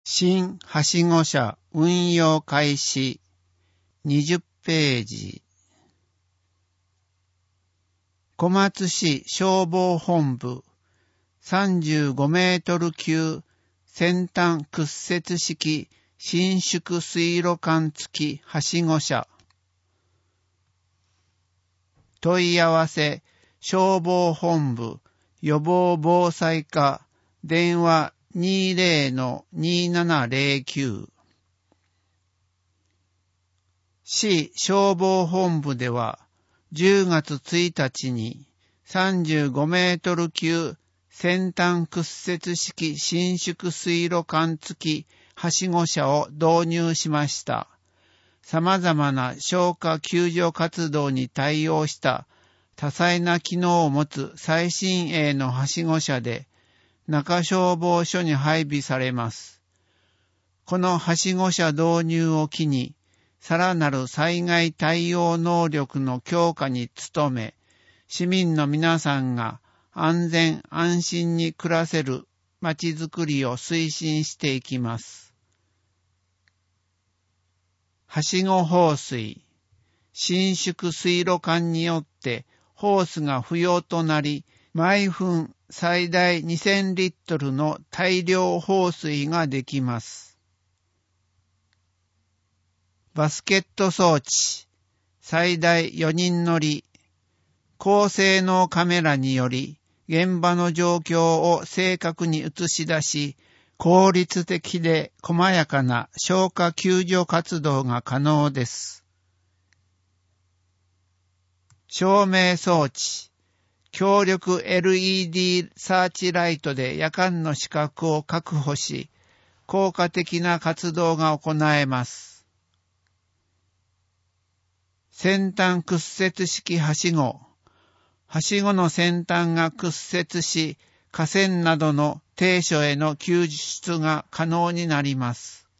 新はしご車運用開始20ページ。小松市消防本部35メートル級先端屈折式伸縮水路管付きはしご車。問い合わせ消防本部予防防災課電話 20-2709。 市消防本部では10月1日に35メートル級先端屈折式伸縮水路管付きはしご車を導入しました。様々な消火救助活動に対応した多彩な機能を持つ最新鋭のはしご車で中消防署に配備されます。このはしご車導入を機に、さらなる災害対応能力の強化に努め、市民の皆さんが安全安心に暮らせるまちづくりを推進していきます。はしご放水、伸縮水路管によってホースが不要となり、毎分最大2000リットルの大量放水ができます。バスケット装置、最大4人乗り、高性能カメラにより現場の状況を正確に映し出し、効率的で細やかな消火救助活動が可能です。照明装置、強力 LED サーチライトで夜間の視覚を確保し、効果的な活動が行えます。先端屈折式はしご。はしごの先端が屈折し、架線などの低所への救出が可能になります。